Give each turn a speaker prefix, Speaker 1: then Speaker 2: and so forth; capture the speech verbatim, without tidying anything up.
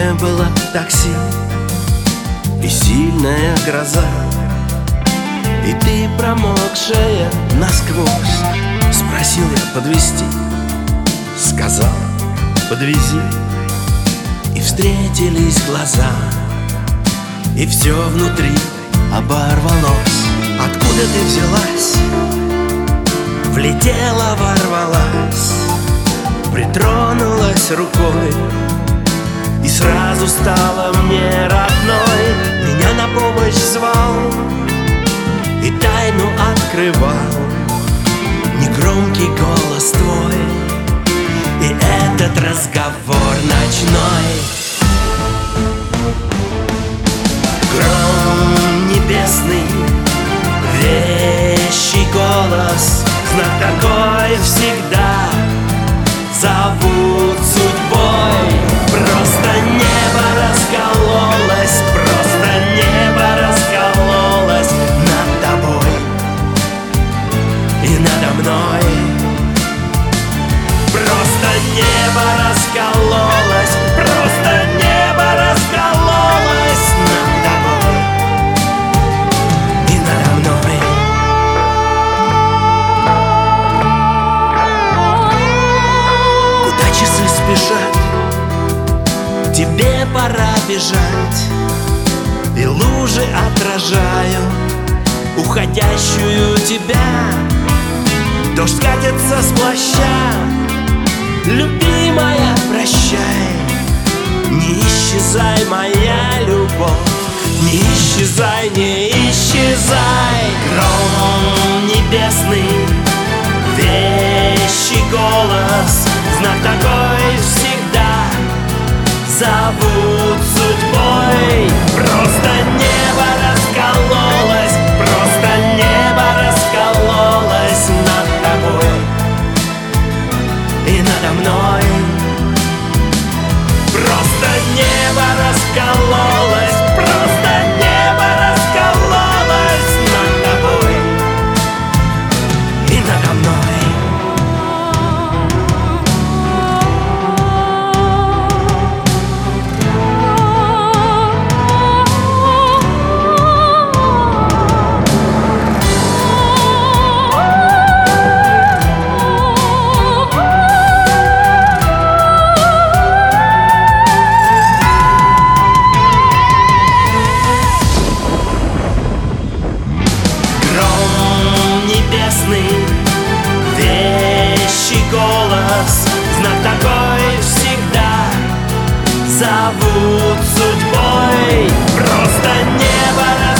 Speaker 1: не было такси и сильная гроза, и ты, промокшая насквозь, спросил я подвезти. Сказал: подвези. И встретились глаза, и все внутри оборвалось. Откуда ты взялась? Влетела, ворвалась, притронулась рукой, и сразу стала мне родной. Меня на помощь звал и тайну открывал негромкий голос твой, и этот разговор ночной. Гром небесный, вещий голос, знак такой всегда зовут судьбой. Просто небо раскололось, просто небо раскололось над тобой и надо мной. Просто небо раскололось, просто небо раскололось над тобой и надо мной. Куда часы спешат, тебе пора бежать, и лужи отражают уходящую тебя. Дождь катится с плаща, любимая, прощай. Не исчезай, моя любовь, не исчезай, не исчезай. Гром небесный, вещий голос, знак такой всегда зовут судьбой. Просто небо раскололось, просто небо раскололось над тобой и надо мной. Просто небо раскололось, просто небо раскололось над тобой и надо мной. Вещий голос, знак такой всегда зовут судьбой. Просто небо